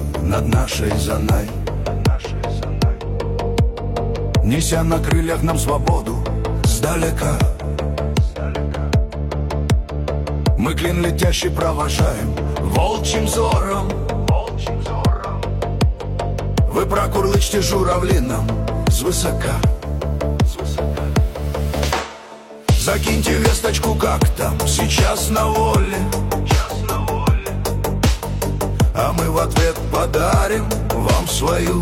над нашей Занай, неся на крыльях нам свободу сдалека. Мы клин летящий провожаем волчьим взором. Вы прокурлычьте журавлином свысока. Закиньте весточку, как там сейчас на воле, а мы в ответ подарим вам свою.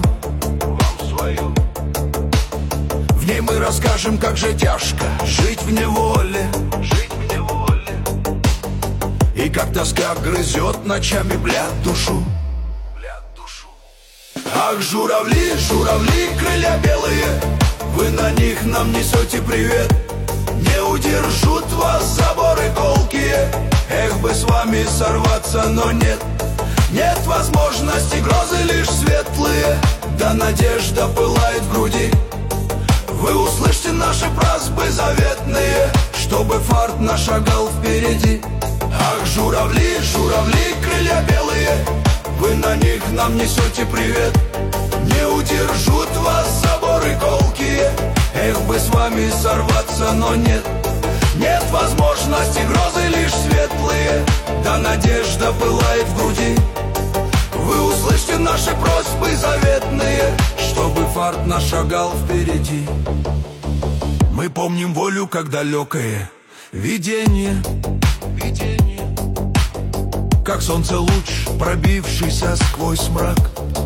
В ней мы расскажем, как же тяжко жить в неволе, и как тоска грызет ночами, блядь, душу. Ах, журавли, журавли, крылья белые, вы на них нам несете привет. Не удержут вас заборы колкие, эх бы с вами сорваться, но нет. Нет возможности, грозы лишь светлые, да надежда пылает в груди. Вы услышьте наши просьбы заветные, чтобы фарт наш шагал впереди. Ах, журавли, журавли, крылья белые, вы на них нам несете привет. Не удержут вас заборы колкие, эх бы с вами сорваться, но нет. Нет возможности, грозы лишь светлые, да надежда пылает в груди. Вы услышьте наши просьбы заветные, чтобы фарт наш шагал впереди. Мы помним волю, как далекое видение, как солнце луч, пробившийся сквозь мрак.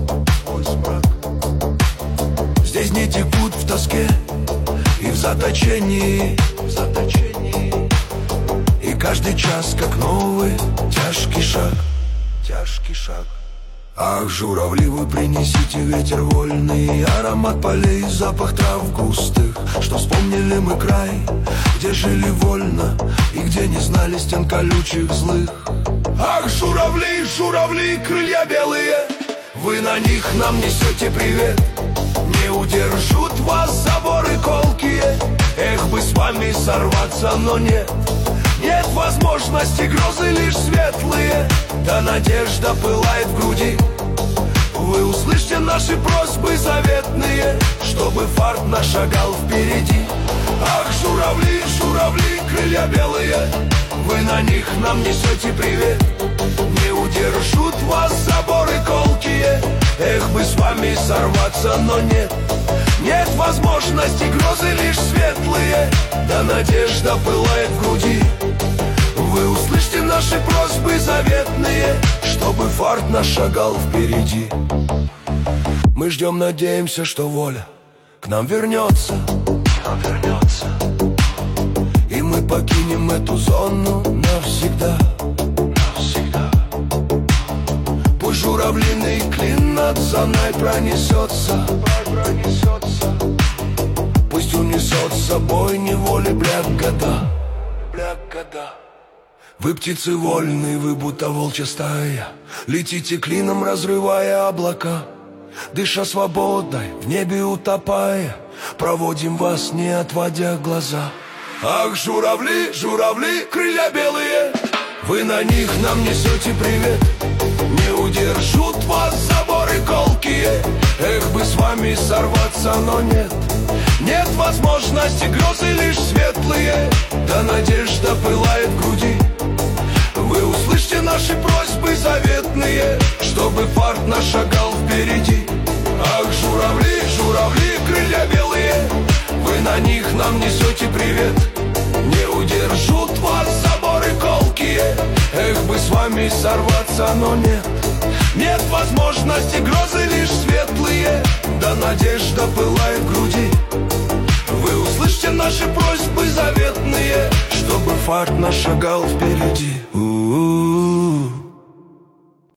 Здесь не текут в тоске и в заточении, и каждый час, как новый тяжкий шаг. Ах, журавли, вы принесите ветер вольный, аромат полей, запах трав густых, что вспомнили мы край, где жили вольно и где не знали стен колючих злых. Ах, журавли, журавли, крылья белые, вы на них нам несете привет. Не удержут вас заборы колкие, эх бы с вами сорваться, но нет. Нет возможности, грозы лишь светлые, да надежда пылает в груди. Вы услышьте наши просьбы заветные, чтобы фарт наш шагал впереди. Ах, журавли, журавли, крылья белые, вы на них нам несете привет. Не удержут вас заборы колкие, эх бы с вами сорваться, но нет. Нет возможности, грозы лишь светлые, да надежда пылает в груди. Вы услышьте наши просьбы заветные, чтобы фарт наш шагал впереди. Мы ждем, надеемся, что воля к нам вернется, и мы покинем эту зону навсегда. Пусть журавлиный клин над Занай пронесется, пусть унесет с собой неволи бляк года. Вы птицы вольные, вы будто волчья стая, летите клином, разрывая облака. Дыша свободой, в небе утопая, проводим вас, не отводя глаза. Ах, журавли, журавли, крылья белые, вы на них нам несете привет. Не удержут вас заборы колкие, эх бы с вами сорваться, но нет. Нет возможности, грозы лишь светлые, да надежда пылает в груди. Вы услышьте наши просьбы заветные, чтобы фарт наш шагал впереди. Ах, журавли, журавли, крылья белые, вы на них нам несете привет. Не удержут вас заборы колкие, эх бы с вами сорваться, но нет. Нет возможности, грозы лишь светлые, да надежда пылает в груди. Вы услышьте наши просьбы заветные, чтобы фарт наш шагал впереди.